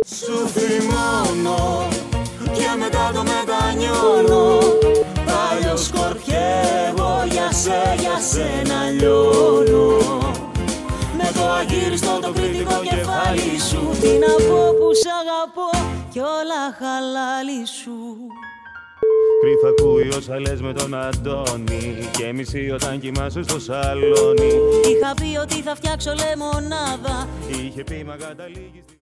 Σου θυμώνω και μετά το μετανιώνω. Παλιό σκορπιέγω για σένα λιώνω. Με το αγύριστο το κριτικό κεφάλι σου. Τι να πω που σ' αγαπώ κι όλα χαλάλι σου. Κρύφα ακούει όσα λες με τον Αντώνη και μισή όταν κοιμάσαι στο σαλόνι. Είχα πει ότι θα φτιάξω λεμονάδα. Είχε πει μα καταλήγει.